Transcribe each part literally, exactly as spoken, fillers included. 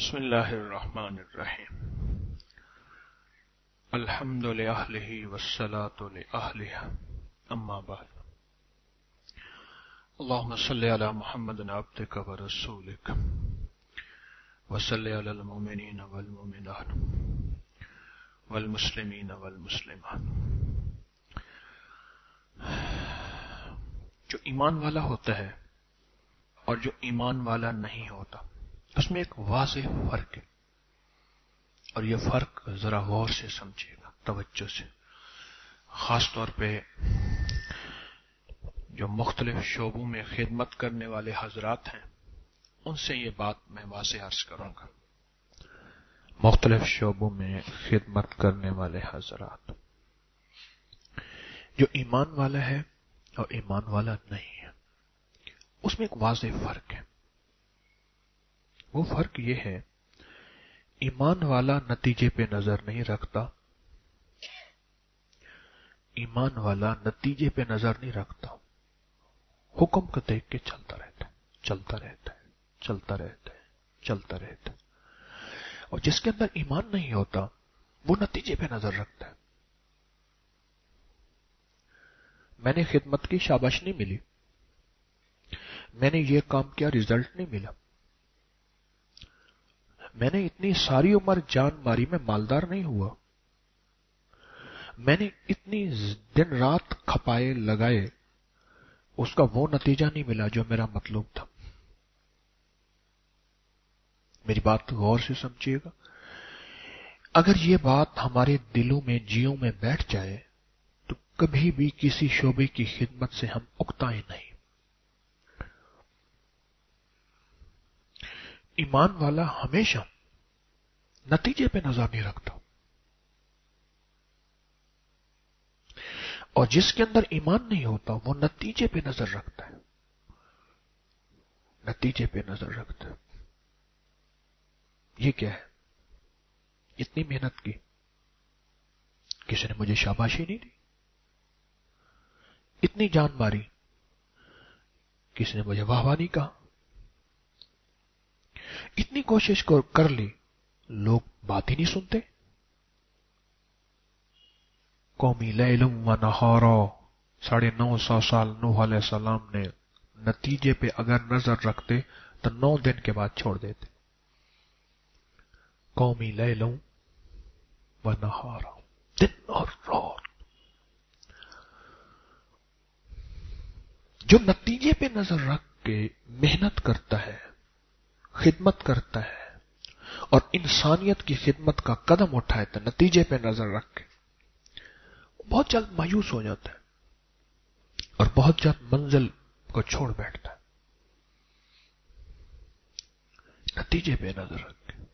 بسم اللہ الرحمن الرحیم الحمد لأہلہ والصلاة لأہلہ اما بعد اللہم صلی علی محمد عبدک ورسولک وصلی علی المؤمنین والمؤمنات والمسلمین والمسلمات۔ جو ایمان والا ہوتا ہے اور جو ایمان والا نہیں ہوتا اس میں ایک واضح فرق ہے، اور یہ فرق ذرا غور سے سمجھیے گا، توجہ سے، خاص طور پہ جو مختلف شعبوں میں خدمت کرنے والے حضرات ہیں ان سے یہ بات میں واضح عرض کروں گا۔ مختلف شعبوں میں خدمت کرنے والے حضرات، جو ایمان والا ہے اور ایمان والا نہیں ہے، اس میں ایک واضح فرق ہے۔ وہ فرق یہ ہے، ایمان والا نتیجے پہ نظر نہیں رکھتا، ایمان والا نتیجے پہ نظر نہیں رکھتا، حکم کو دیکھ کے چلتا رہتا ہے چلتا رہتا ہے چلتا رہتا ہے چلتا رہتا ہے اور جس کے اندر ایمان نہیں ہوتا وہ نتیجے پہ نظر رکھتا ہے۔ میں نے خدمت کی، شاباش نہیں ملی، میں نے یہ کام کیا، رزلٹ نہیں ملا، میں نے اتنی ساری عمر جان ماری، میں مالدار نہیں ہوا، میں نے اتنی دن رات کھپائے لگائے، اس کا وہ نتیجہ نہیں ملا جو میرا مطلوب تھا۔ میری بات غور سے سمجھیے گا، اگر یہ بات ہمارے دلوں میں، جیوں میں بیٹھ جائے تو کبھی بھی کسی شعبے کی خدمت سے ہم اکتائیں نہیں۔ ایمان والا ہمیشہ نتیجے پہ نظر نہیں رکھتا، اور جس کے اندر ایمان نہیں ہوتا وہ نتیجے پہ نظر رکھتا ہے، نتیجے پہ نظر رکھتا ہے۔ یہ کیا ہے؟ اتنی محنت کی، کسی نے مجھے شاباشی نہیں دی، اتنی جان ماری، کسی نے مجھے واہ واہ نہیں کہا، اتنی کوشش کر لی، لوگ بات ہی نہیں سنتے۔ قومی لیلم و نہارا، ساڑھے نو سو سال نوح علیہ السلام نے نتیجے پہ اگر نظر رکھتے تو نو دن کے بعد چھوڑ دیتے۔ قومی لیلم و نہارا، دن اور رات۔ جو نتیجے پہ نظر رکھ کے محنت کرتا ہے، خدمت کرتا ہے اور انسانیت کی خدمت کا قدم اٹھائے تو نتیجے پہ نظر رکھ کے بہت جلد مایوس ہو جاتا ہے اور بہت جلد منزل کو چھوڑ بیٹھتا ہے۔ نتیجے پہ نظر رکھ کے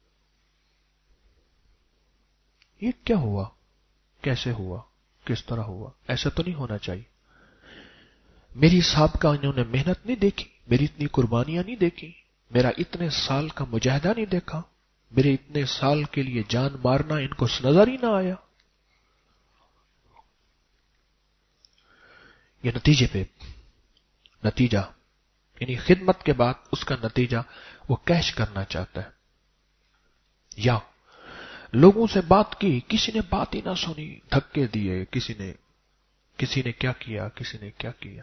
یہ کیا ہوا، کیسے ہوا، کس طرح ہوا، ایسا تو نہیں ہونا چاہیے۔ میری صاحب کا انہوں نے محنت نہیں دیکھی، میری اتنی قربانیاں نہیں دیکھی، میرا اتنے سال کا مجاہدہ نہیں دیکھا، میرے اتنے سال کے لیے جان مارنا ان کو نظر ہی نہ آیا۔ یہ نتیجے پہ نتیجہ، یعنی خدمت کے بعد اس کا نتیجہ وہ کیش کرنا چاہتا ہے، یا لوگوں سے بات کی، کسی نے بات ہی نہ سنی، دھکے دیے، کسی نے کسی نے کیا کیا، کسی نے کیا کیا،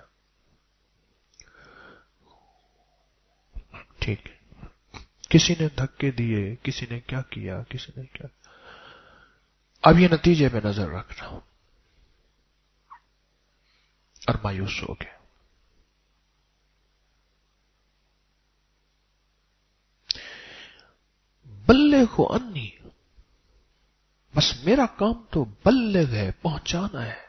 ٹھیک ہے، کسی نے دھکے دیے، کسی نے کیا کیا، کسی نے کیا، اب یہ نتیجے پہ نظر رکھنا اور مایوس ہو گئے۔ بلغ انی، بس میرا کام تو بلغ ہے، پہنچانا ہے،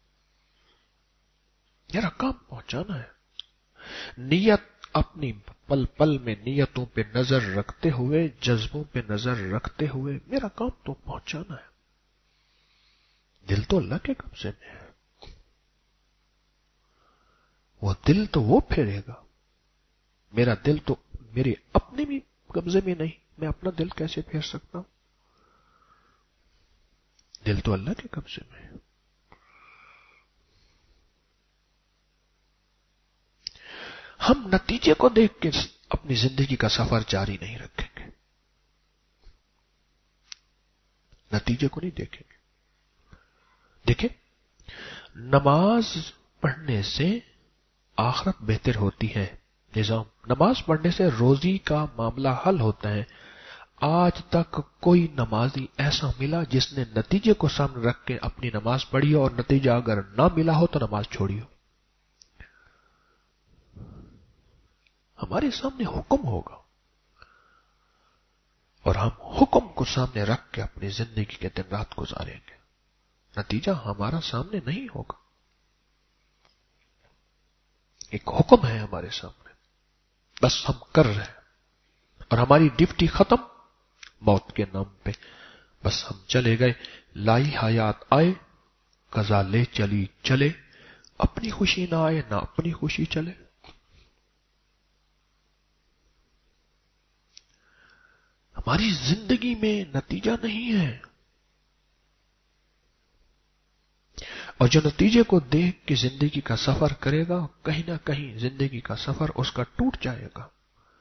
میرا کام پہنچانا ہے۔ نیت اپنی پل پل میں نیتوں پہ نظر رکھتے ہوئے، جذبوں پہ نظر رکھتے ہوئے، میرا کام تو پہنچانا ہے۔ دل تو اللہ کے قبضے میں ہے، وہ دل تو وہ پھیرے گا، میرا دل تو میرے اپنے بھی قبضے میں نہیں، میں اپنا دل کیسے پھیر سکتا ہوں؟ دل تو اللہ کے قبضے میں ہے۔ ہم نتیجے کو دیکھ کے اپنی زندگی کا سفر جاری نہیں رکھیں گے۔ نتیجے کو نہیں دیکھیں گے. دیکھیں، نماز پڑھنے سے آخرت بہتر ہوتی ہے. نظام، نماز پڑھنے سے روزی کا معاملہ حل ہوتا ہے. آج تک کوئی نمازی ایسا ملا جس نے نتیجے کو سامنے رکھ کے اپنی نماز پڑھی اور نتیجہ اگر نہ ملا ہو تو نماز چھوڑی ہو. ہمارے سامنے حکم ہوگا اور ہم حکم کو سامنے رکھ کے اپنی زندگی کے دن رات گزاریں گے. نتیجہ ہمارا سامنے نہیں ہوگا. ایک حکم ہے ہمارے سامنے، بس ہم کر رہے ہیں اور ہماری ڈیوٹی ختم موت کے نام پہ. بس ہم چلے گئے، لائی حیات آئے، قضا لے چلی چلے، اپنی خوشی نہ آئے نہ اپنی خوشی چلے. ہماری زندگی میں نتیجہ نہیں ہے، اور جو نتیجے کو دیکھ کے زندگی کا سفر کرے گا کہیں نہ کہیں زندگی کا سفر اس کا ٹوٹ جائے گا.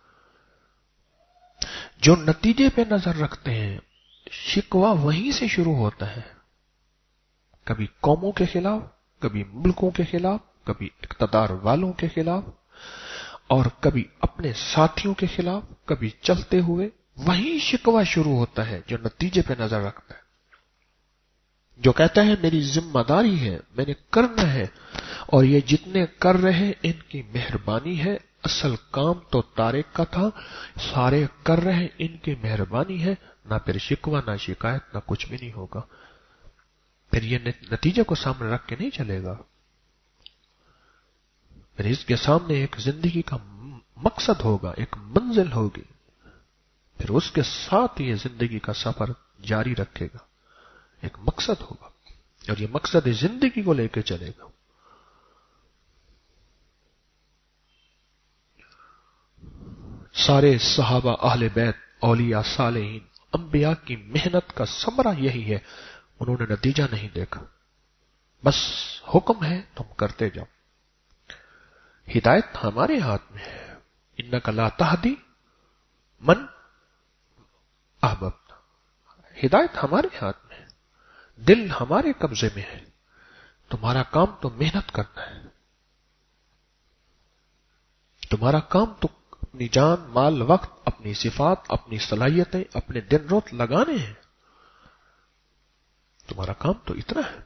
جو نتیجے پہ نظر رکھتے ہیں شکوہ وہیں سے شروع ہوتا ہے. کبھی قوموں کے خلاف، کبھی ملکوں کے خلاف، کبھی اقتدار والوں کے خلاف، اور کبھی اپنے ساتھیوں کے خلاف، کبھی چلتے ہوئے. وہیں شکوہ شروع ہوتا ہے جو نتیجے پہ نظر رکھتا ہے، جو کہتا ہے میری ذمہ داری ہے، میں نے کرنا ہے، اور یہ جتنے کر رہے ان کی مہربانی ہے. اصل کام تو طارق کا تھا، سارے کر رہے ان کی مہربانی ہے. نہ پھر شکوہ نہ شکایت نہ کچھ بھی نہیں ہوگا. پھر یہ نتیجے کو سامنے رکھ کے نہیں چلے گا. پھر اس کے سامنے ایک زندگی کا مقصد ہوگا، ایک منزل ہوگی. پھر اس کے ساتھ یہ زندگی کا سفر جاری رکھے گا. ایک مقصد ہوگا اور یہ مقصد زندگی کو لے کے چلے گا. سارے صحابہ، اہل بیت، اولیاء، صالحین، انبیاء کی محنت کا ثمرہ یہی ہے. انہوں نے نتیجہ نہیں دیکھا، بس حکم ہے تم کرتے جاؤ. ہدایت ہمارے ہاتھ میں ہے. انک لا تہدی من احببت. ہدایت ہمارے ہاتھ میں ہے، دل ہمارے قبضے میں ہے. تمہارا کام تو محنت کرنا ہے. تمہارا کام تو اپنی جان، مال، وقت، اپنی صفات، اپنی صلاحیتیں، اپنے دن روت لگانے ہیں. تمہارا کام تو اتنا ہے.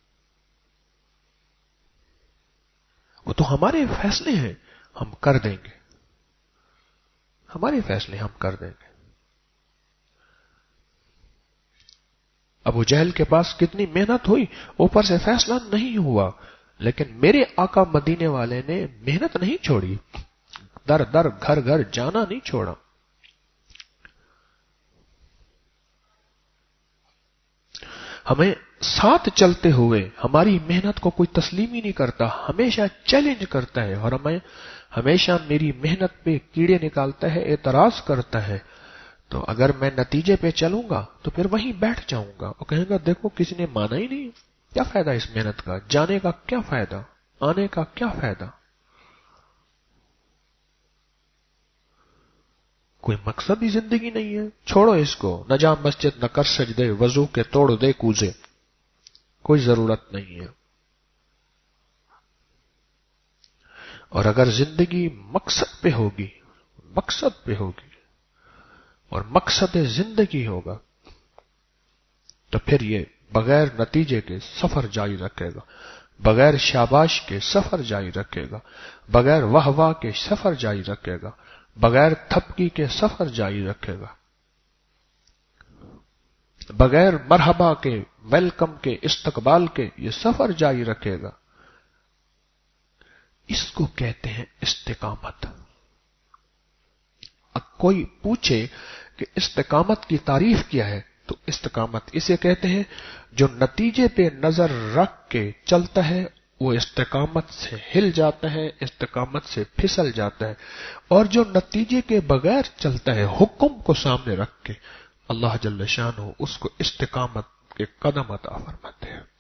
وہ تو ہمارے فیصلے ہیں، ہم کر دیں گے. ہمارے فیصلے ہم کر دیں گے. ابو جہل کے پاس کتنی محنت ہوئی، اوپر سے فیصلہ نہیں ہوا، لیکن میرے آقا مدینے والے نے محنت نہیں چھوڑی، در در گھر گھر جانا نہیں چھوڑا. ہمیں ساتھ چلتے ہوئے ہماری محنت کو کوئی تسلیم ہی نہیں کرتا، ہمیشہ چیلنج کرتا ہے، اور ہمیں ہمیشہ میری محنت پہ کیڑے نکالتا ہے، اعتراض کرتا ہے. تو اگر میں نتیجے پہ چلوں گا تو پھر وہیں بیٹھ جاؤں گا اور کہیں گا دیکھو کسی نے مانا ہی نہیں، کیا فائدہ اس محنت کا، جانے کا کیا فائدہ، آنے کا کیا فائدہ. کوئی مقصد ہی زندگی نہیں ہے. چھوڑو اس کو، نہ جا مسجد نہ کر سجدے، وضو کے توڑ دے کوزے، کوئی ضرورت نہیں ہے. اور اگر زندگی مقصد پہ ہوگی، مقصد پہ ہوگی اور مقصد زندگی ہوگا تو پھر یہ بغیر نتیجے کے سفر جاری رکھے گا، بغیر شاباش کے سفر جاری رکھے گا، بغیر واہ واہ کے سفر جاری رکھے گا، بغیر تھپکی کے سفر جاری رکھے گا، بغیر مرحبا کے، ویلکم کے، استقبال کے یہ سفر جاری رکھے گا. اس کو کہتے ہیں استقامت. اب کوئی پوچھے کہ استقامت کی تعریف کیا ہے تو استقامت اسے کہتے ہیں جو نتیجے پہ نظر رکھ کے چلتا ہے وہ استقامت سے ہل جاتا ہے، استقامت سے پھسل جاتا ہے. اور جو نتیجے کے بغیر چلتا ہے، حکم کو سامنے رکھ کے، اللہ جل شانہ اس کو استقامت کے قدم عطا فرماتے ہیں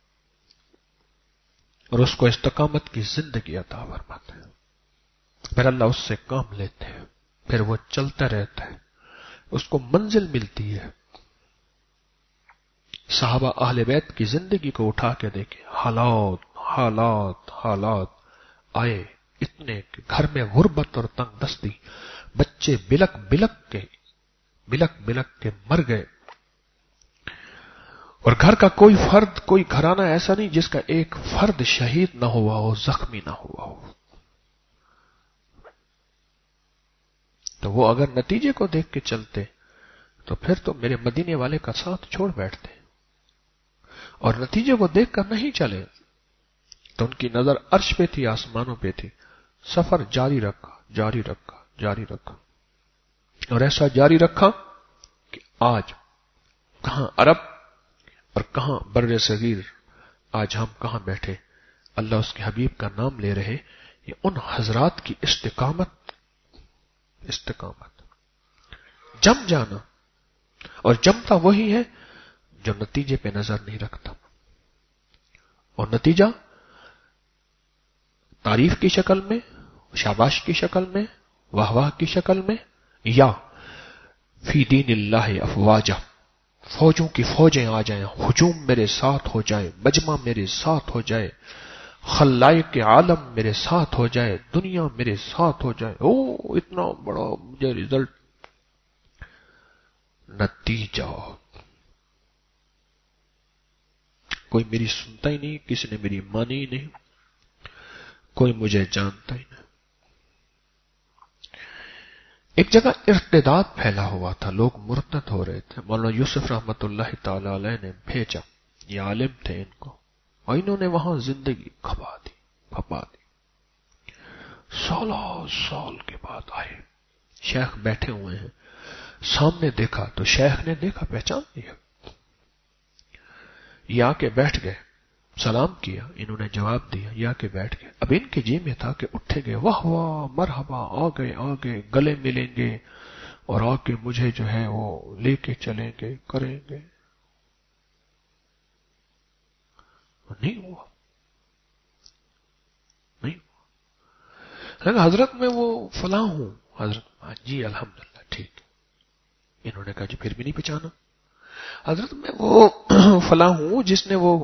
اور اس کو استقامت کی زندگی عطا فرماتے ہیں. پھر اللہ اس سے کام لیتے ہیں، پھر وہ چلتا رہتا ہے، اس کو منزل ملتی ہے. صحابہ اہل بیت کی زندگی کو اٹھا کے دیکھے، حالات حالات حالات آئے اتنے کہ گھر میں غربت اور تنگ دستی، بچے بلک بلک کے بلک بلک کے مر گئے، اور گھر کا کوئی فرد، کوئی گھرانہ ایسا نہیں جس کا ایک فرد شہید نہ ہوا ہو، زخمی نہ ہوا ہو۔ تو وہ اگر نتیجے کو دیکھ کے چلتے تو پھر تو میرے مدینے والے کا ساتھ چھوڑ بیٹھتے، اور نتیجے کو دیکھ کر نہیں چلے تو ان کی نظر عرش پہ تھی، آسمانوں پہ تھی، سفر جاری رکھا جاری رکھا جاری رکھا اور ایسا جاری رکھا کہ آج کہاں عرب اور کہاں بر صغیر، آج ہم کہاں بیٹھے اللہ اس کے حبیب کا نام لے رہے۔ یہ ان حضرات کی استقامت استقامت جم جانا، اور جمتا وہی ہے جو نتیجے پہ نظر نہیں رکھتا، اور نتیجہ تعریف کی شکل میں، شاباش کی شکل میں، واہ واہ کی شکل میں، یا فی دین اللہ افواجہ، فوجوں کی فوجیں آ جائیں، ہجوم میرے ساتھ ہو جائے، مجمع میرے ساتھ ہو جائے، خلائق کے عالم میرے ساتھ ہو جائے، دنیا میرے ساتھ ہو جائے، او اتنا بڑا مجھے رزلٹ۔ نتیجہ کوئی میری سنتا ہی نہیں، کسی نے میری مانی ہی نہیں، کوئی مجھے جانتا ہی نہیں۔ ایک جگہ ارتداد پھیلا ہوا تھا، لوگ مرتد ہو رہے تھے، مولانا یوسف رحمت اللہ تعالی علیہ نے بھیجا، یہ عالم تھے ان کو، اور انہوں نے وہاں زندگی کھپا دی کھپا دی سالوں سال کے بعد آئے، شیخ بیٹھے ہوئے ہیں، سامنے دیکھا تو شیخ نے دیکھا، پہچان لیا، یہ آ کے بیٹھ گئے، سلام کیا، انہوں نے جواب دیا، یہ آ کے بیٹھ گئے۔ اب ان کے جی میں تھا کہ اٹھے گئے، واہ واہ مرحبا، آ گئے آ گئے گلے ملیں گے اور آ کے مجھے جو ہے وہ لے کے چلیں گے، کریں گے، نہیں ہوا نہیں ہوا۔ حضرت میں وہ فلاں ہوں، حضرت جی الحمدللہ ٹھیک، انہوں نے کہا جی پھر بھی نہیں پہچانا، حضرت میں وہ فلاں ہوں جس نے وہ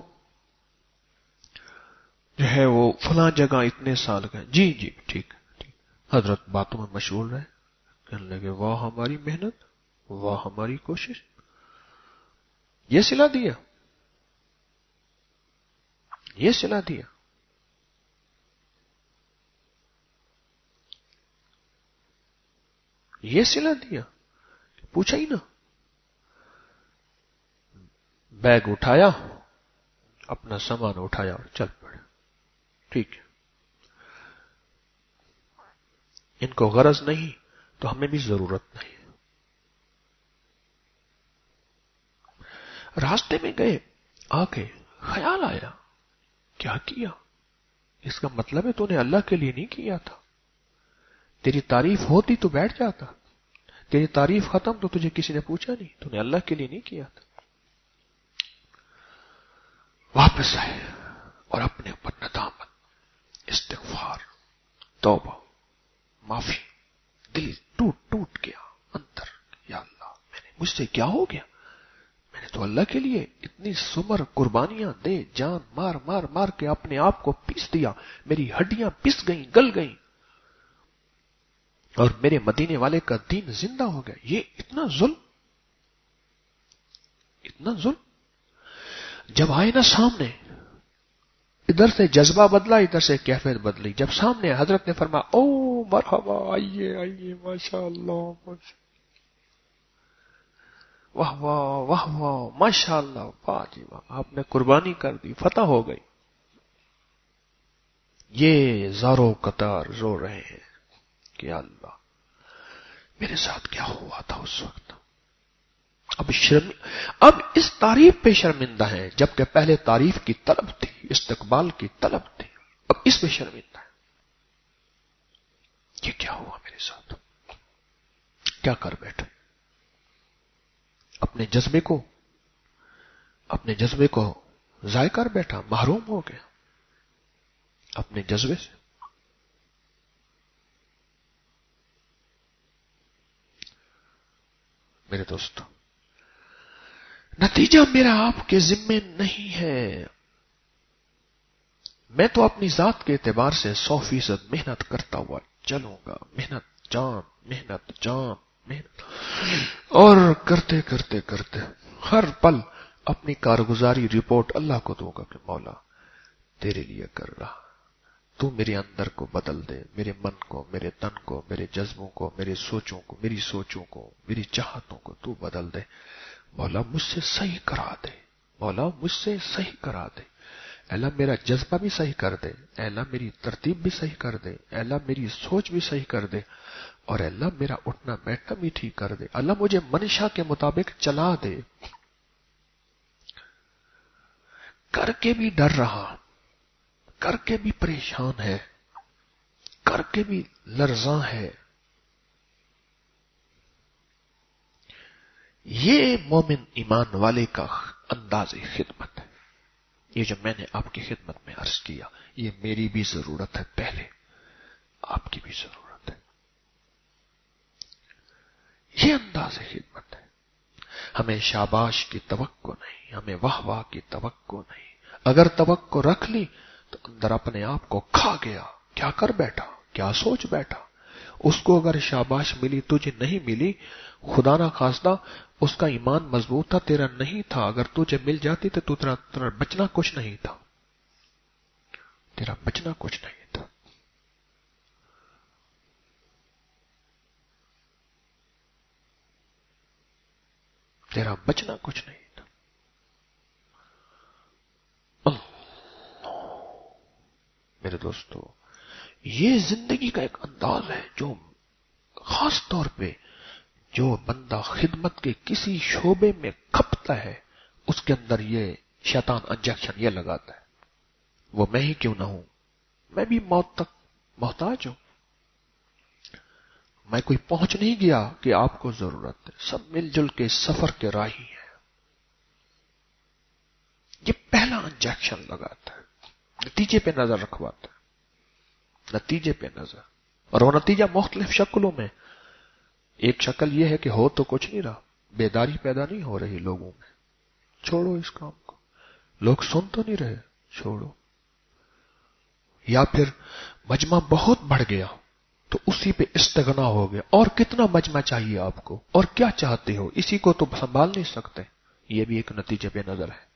جو ہے وہ فلاں جگہ اتنے سال کا، جی جی ٹھیک ٹھیک۔ حضرت باتوں میں مشغول رہے، کہنے لگے واہ ہماری محنت، واہ ہماری کوشش، یہ صلہ دیا یہ صلہ دیا یہ صلہ دیا، پوچھا ہی نا، بیگ اٹھایا، اپنا سامان اٹھایا اور چل پڑے، ٹھیک ہے، ان کو غرض نہیں تو ہمیں بھی ضرورت نہیں۔ راستے میں گئے، آگے خیال آیا، کیا کیا، اس کا مطلب ہے تو نے اللہ کے لیے نہیں کیا تھا، تیری تعریف ہوتی تو بیٹھ جاتا، تیری تعریف ختم تو تجھے کسی نے پوچھا نہیں، تو نے اللہ کے لیے نہیں کیا تھا۔ واپس آئے اور اپنے اوپر ندامت، استغفار، توبہ، معافی، دل ٹوٹ ٹوٹ گیا اندر، یا اللہ میں نے مجھ سے کیا ہو گیا، میں نے تو اللہ کے لیے اتنی سمر قربانیاں دے، جان مار مار مار کے اپنے آپ کو پیس دیا، میری ہڈیاں پس گئیں، گل گئیں، اور میرے مدینے والے کا دین زندہ ہو گیا، یہ اتنا ظلم اتنا ظلم۔ جب آئے نا سامنے، ادھر سے جذبہ بدلا، ادھر سے کیفیت بدلی، جب سامنے حضرت نے فرمایا او مرحبا، آئیے آئیے، ماشاء اللہ ماشاء واہ واہ واہ واہ ماشاء اللہ، واہ جی واہ، آپ نے قربانی کر دی، فتح ہو گئی۔ یہ زارو قطار رو رہے ہیں کہ اللہ میرے ساتھ کیا ہوا تھا اس وقت، اب شرم اب اس تعریف پہ شرمندہ ہیں، جبکہ پہلے تعریف کی طلب تھی، استقبال کی طلب تھی، اب اس پہ شرمندہ ہے، یہ کیا ہوا میرے ساتھ، کیا کر بیٹھے، اپنے جذبے کو اپنے جذبے کو ضائع کر بیٹھا، محروم ہو گیا اپنے جذبے سے۔ میرے دوستو، نتیجہ میرا آپ کے ذمے نہیں ہے. میں تو اپنی ذات کے اعتبار سے سو فیصد محنت کرتا ہوا چلوں گا. محنت جان محنت جان محنت اور کرتے کرتے کرتے ہر پل اپنی کارگزاری رپورٹ اللہ کو دوں گا کہ مولا تیرے لیے کر رہا. تو میرے اندر کو بدل دے، میرے من کو، میرے تن کو، میرے جذبوں کو، میرے سوچوں کو، میری سوچوں کو، میری چاہتوں کو تو بدل دے. مولا مجھ سے صحیح کرا دے، مولا مجھ سے صحیح کرا دے. اے اللہ میرا جذبہ بھی صحیح کر دے، اے اللہ میری ترتیب بھی صحیح کر دے، اے اللہ میری سوچ بھی صحیح کر دے، اور اے اللہ میرا اٹھنا بیٹھنا بھی ٹھیک کر دے. اللہ مجھے منشا کے مطابق چلا دے. کر کے بھی ڈر رہا، کر کے بھی پریشان ہے، کر کے بھی لرزاں ہے. یہ مومن ایمان والے کا انداز خدمت ہے. یہ جو میں نے آپ کی خدمت میں عرض کیا، یہ میری بھی ضرورت ہے، پہلے آپ کی بھی ضرورت ہے. یہ انداز خدمت ہے. ہمیں شاباش کی توقع نہیں، ہمیں واہ واہ کی توقع نہیں. اگر توقع رکھ لی تو اندر اپنے آپ کو کھا گیا. کیا کر بیٹھا، کیا سوچ بیٹھا. اس کو اگر شاباش ملی، تجھے نہیں ملی، خدا نہ خواستہ اس کا ایمان مضبوط تھا، تیرا نہیں تھا. اگر تجھے مل جاتی تو تو تیرا, تیرا بچنا کچھ نہیں تھا، تیرا بچنا کچھ نہیں تھا. تیرا بچنا کچھ نہیں تھا. میرے دوستو، یہ زندگی کا ایک انداز ہے جو خاص طور پہ جو بندہ خدمت کے کسی شعبے میں کھپتا ہے، اس کے اندر یہ شیطان انجیکشن یہ لگاتا ہے. وہ میں ہی کیوں نہ ہوں، میں بھی موت تک محتاج ہوں. میں کوئی پہنچ نہیں گیا کہ آپ کو ضرورت ہے. سب مل جل کے سفر کے راہی ہیں. یہ پہلا انجیکشن لگاتا ہے، نتیجے پہ نظر رکھواتا ہے، نتیجے پہ نظر. اور وہ نتیجہ مختلف شکلوں میں. ایک شکل یہ ہے کہ ہو تو کچھ نہیں رہا، بیداری پیدا نہیں ہو رہی لوگوں میں، چھوڑو اس کام کو. لوگ سن تو نہیں رہے، چھوڑو. یا پھر مجمع بہت بڑھ گیا تو اسی پہ استغنا ہو گیا. اور کتنا مجمع چاہیے آپ کو، اور کیا چاہتے ہو، اسی کو تو سنبھال نہیں سکتے. یہ بھی ایک نتیجے پہ نظر ہے.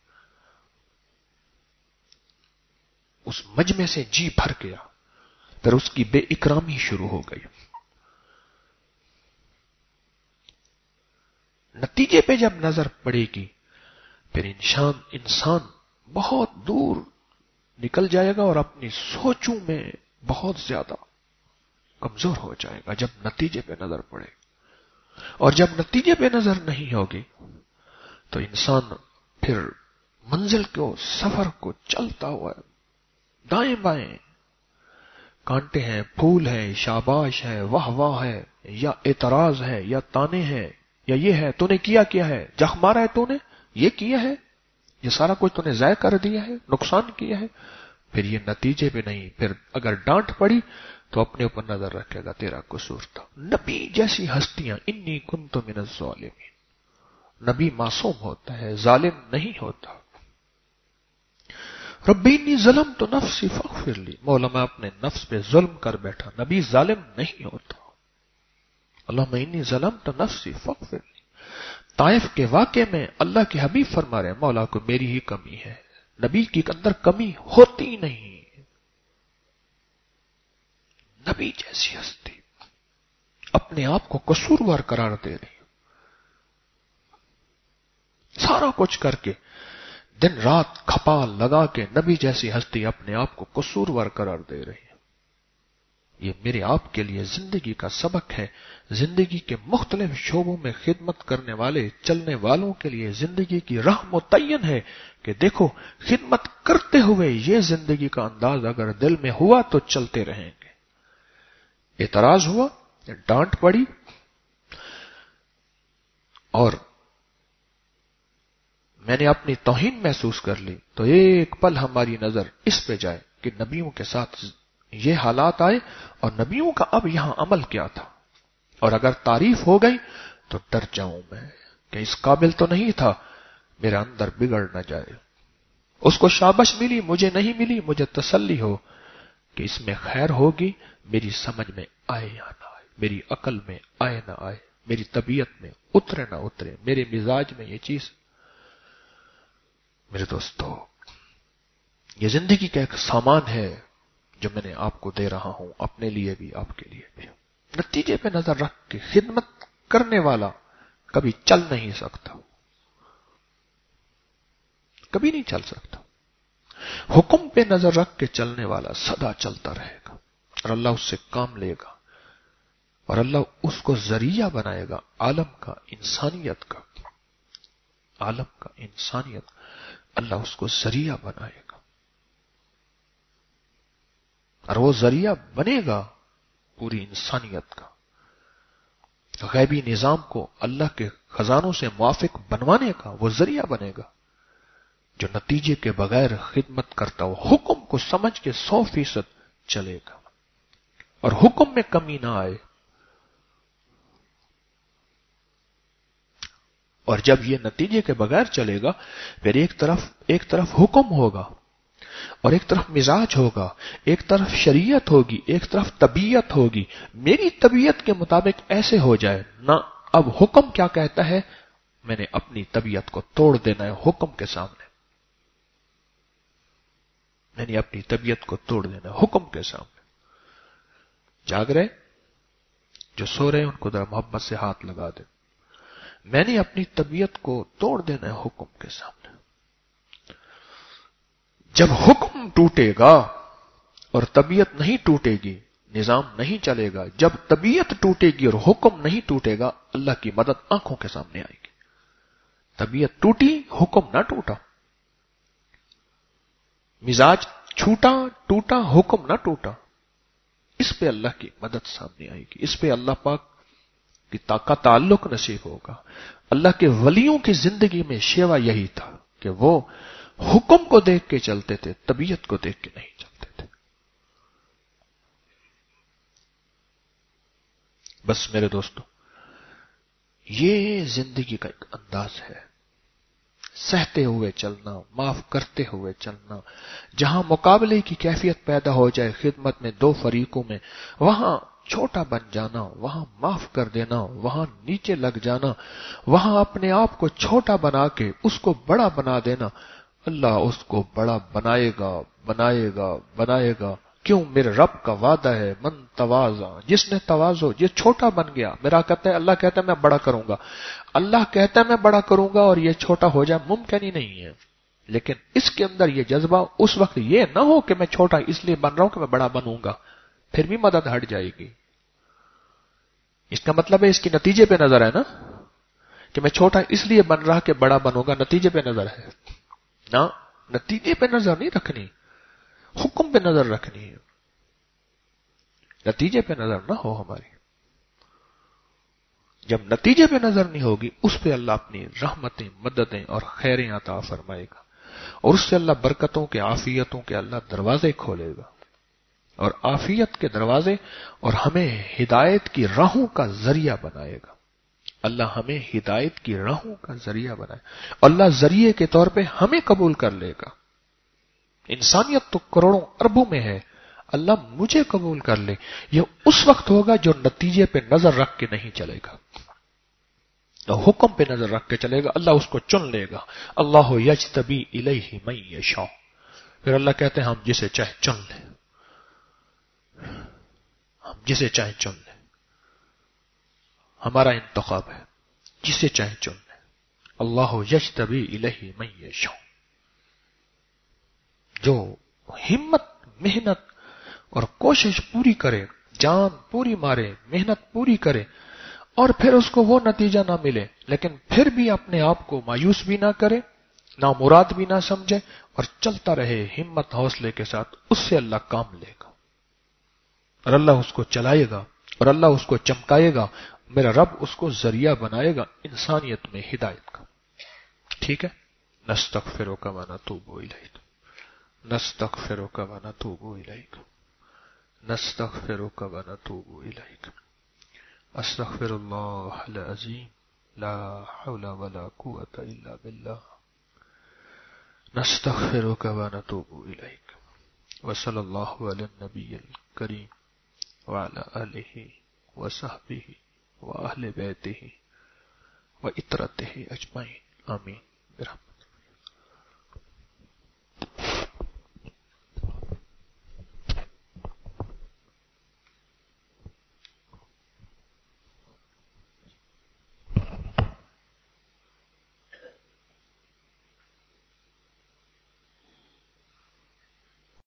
اس مجمع سے جی بھر گیا، پھر اس کی بے اکرامی شروع ہو گئی. نتیجے پہ جب نظر پڑے گی پھر انسان انسان بہت دور نکل جائے گا اور اپنی سوچوں میں بہت زیادہ کمزور ہو جائے گا جب نتیجے پہ نظر پڑے. اور جب نتیجے پہ نظر نہیں ہوگی تو انسان پھر منزل کو، سفر کو چلتا ہوا دائیں بائیں، کانٹے ہیں، پھول ہیں، شاباش ہے، واہ واہ ہے، یا اعتراض ہے، یا تانے ہیں، یا یہ ہے تو نے کیا کیا ہے، جخ مارا ہے تو نے، یہ کیا ہے، یہ سارا کچھ تو نے ضائع کر دیا ہے، نقصان کیا ہے. پھر یہ نتیجے پہ نہیں. پھر اگر ڈانٹ پڑی تو اپنے اوپر نظر رکھے گا، تیرا قصور تھا. نبی جیسی ہستیاں، انی کنت من الظالمین. نبی معصوم ہوتا ہے، ظالم نہیں ہوتا. ربی انی ظلمت نفسی فاغفر لی. مولا میں اپنے نفس پہ ظلم کر بیٹھا. نبی ظالم نہیں ہوتا. اللہم انی ظلمت نفسی فاغفر لی. طائف کے واقعے میں اللہ کے حبیب فرما رہے ہیں، مولا کو میری ہی کمی ہے. نبی کی اندر کمی ہوتی نہیں. نبی جیسی ہستی اپنے آپ کو قصوروار قرار دے رہی، سارا کچھ کر کے دن رات کھپا لگا کے نبی جیسی ہستی اپنے آپ کو قصوروار قرار دے رہی ہے. یہ میرے آپ کے لیے زندگی کا سبق ہے. زندگی کے مختلف شعبوں میں خدمت کرنے والے چلنے والوں کے لیے زندگی کی راہ متعین ہے کہ دیکھو خدمت کرتے ہوئے یہ زندگی کا انداز اگر دل میں ہوا تو چلتے رہیں گے. اعتراض ہوا، ڈانٹ پڑی، اور میں نے اپنی توہین محسوس کر لی تو ایک پل ہماری نظر اس پہ جائے کہ نبیوں کے ساتھ یہ حالات آئے اور نبیوں کا اب یہاں عمل کیا تھا. اور اگر تعریف ہو گئی تو ڈر جاؤں میں کہ اس قابل تو نہیں تھا میرا اندر بگڑ نہ جائے. اس کو شابش ملی، مجھے نہیں ملی، مجھے تسلی ہو کہ اس میں خیر ہوگی، میری سمجھ میں آئے یا نہ آئے، میری عقل میں آئے نہ آئے، میری طبیعت میں اترے نہ اترے، میرے مزاج میں یہ چیز. میرے دوستو، یہ زندگی کا ایک سامان ہے جو میں نے آپ کو دے رہا ہوں، اپنے لیے بھی آپ کے لیے بھی. نتیجے پہ نظر رکھ کے خدمت کرنے والا کبھی چل نہیں سکتا، کبھی نہیں چل سکتا. حکم پہ نظر رکھ کے چلنے والا سدا چلتا رہے گا، اور اللہ اس سے کام لے گا، اور اللہ اس کو ذریعہ بنائے گا عالم کا، انسانیت کا، عالم کا، انسانیت. اللہ اس کو ذریعہ بنائے گا، اور وہ ذریعہ بنے گا پوری انسانیت کا. غیبی نظام کو اللہ کے خزانوں سے موافق بنوانے کا وہ ذریعہ بنے گا، جو نتیجے کے بغیر خدمت کرتا ہو، حکم کو سمجھ کے سو فیصد چلے گا، اور حکم میں کمی نہ آئے. اور جب یہ نتیجے کے بغیر چلے گا، پھر ایک طرف ایک طرف حکم ہوگا، اور ایک طرف مزاج ہوگا، ایک طرف شریعت ہوگی، ایک طرف طبیعت ہوگی. میری طبیعت کے مطابق ایسے ہو جائے نہ. اب حکم کیا کہتا ہے؟ میں نے اپنی طبیعت کو توڑ دینا ہے حکم کے سامنے. میں نے اپنی طبیعت کو توڑ دینا ہے حکم کے سامنے. جاگ رہے جو سو رہے ان کو ذرا محبت سے ہاتھ لگا دے. میں نے اپنی طبیعت کو توڑ دینا ہے حکم کے سامنے. جب حکم ٹوٹے گا اور طبیعت نہیں ٹوٹے گی، نظام نہیں چلے گا. جب طبیعت ٹوٹے گی اور حکم نہیں ٹوٹے گا، اللہ کی مدد آنکھوں کے سامنے آئے گی. طبیعت ٹوٹی، حکم نہ ٹوٹا. مزاج چھوٹا ٹوٹا، حکم نہ ٹوٹا. اس پہ اللہ کی مدد سامنے آئے گی، اس پہ اللہ پاک کی طاقت تعلق نصیب ہوگا. اللہ کے ولیوں کی زندگی میں شیوا یہی تھا کہ وہ حکم کو دیکھ کے چلتے تھے، طبیعت کو دیکھ کے نہیں چلتے تھے. بس میرے دوستو، یہ زندگی کا ایک انداز ہے. سہتے ہوئے چلنا، معاف کرتے ہوئے چلنا. جہاں مقابلے کی کیفیت پیدا ہو جائے خدمت میں دو فریقوں میں، وہاں چھوٹا بن جانا، وہاں معاف کر دینا، وہاں نیچے لگ جانا، وہاں اپنے آپ کو چھوٹا بنا کے اس کو بڑا بنا دینا. اللہ اس کو بڑا بنائے گا، بنائے گا، بنائے گا. کیوں؟ میرے رب کا وعدہ ہے، من تواضع، جس نے تواضع، یہ چھوٹا بن گیا. میرا کہتا ہے، اللہ کہتا ہے میں بڑا کروں گا. اللہ کہتا ہے میں بڑا کروں گا اور یہ چھوٹا ہو جائے، ممکن ہی نہیں ہے. لیکن اس کے اندر یہ جذبہ اس وقت یہ نہ ہو کہ میں چھوٹا اس لیے بن رہا ہوں کہ میں بڑا بنوں گا، پھر بھی مدد ہٹ جائے گی. اس کا مطلب ہے اس کی نتیجے پہ نظر ہے نا، کہ میں چھوٹا اس لیے بن رہا کہ بڑا بنوں گا، نتیجے پہ نظر ہے نا. نتیجے پہ نظر نہیں رکھنی، حکم پہ نظر رکھنی ہے. نتیجے پہ نظر نہ ہو ہماری. جب نتیجے پہ نظر نہیں ہوگی، اس پہ اللہ اپنی رحمتیں، مددیں اور خیریں عطا فرمائے گا، اور اس سے اللہ برکتوں کے، عافیتوں کے اللہ دروازے کھولے گا، اور عافیت کے دروازے، اور ہمیں ہدایت کی راہوں کا ذریعہ بنائے گا. اللہ ہمیں ہدایت کی راہوں کا ذریعہ بنائے. اللہ ذریعے کے طور پہ ہمیں قبول کر لے گا. انسانیت تو کروڑوں اربوں میں ہے، اللہ مجھے قبول کر لے. یہ اس وقت ہوگا جو نتیجے پہ نظر رکھ کے نہیں چلے گا، تو حکم پہ نظر رکھ کے چلے گا. اللہ اس کو چن لے گا. اللہ یجتبی الیہ من یشاء. پھر اللہ کہتے ہیں ہم جسے چاہے چن لیں، ہم جسے چاہے چن لیں. ہمارا انتخاب ہے، جسے چاہے چن لیں. اللہ یجتبی الیہ من یشاء. جو ہمت، محنت اور کوشش پوری کرے، جان پوری مارے، محنت پوری کرے، اور پھر اس کو وہ نتیجہ نہ ملے، لیکن پھر بھی اپنے آپ کو مایوس بھی نہ کرے، نامراد بھی نہ سمجھے، اور چلتا رہے ہمت حوصلے کے ساتھ، اس سے اللہ کام لے گا، اور اللہ اس کو چلائے گا، اور اللہ اس کو چمکائے گا. میرا رب اس کو ذریعہ بنائے گا انسانیت میں ہدایت کا. ٹھیک ہے؟ نستغفرک و نتوب الیک، نستغفرک و نتوب الیک، نستغفرک و نتوب الیک. استغفر اللہ العظیم، لا حول ولا قوة الا باللہ. نستغفرك ونتوب إليك وصلى الله على النبي الكريم وعلى آله وصحبه وأهل بيته وإطرته أجمعين آمين برحمتك.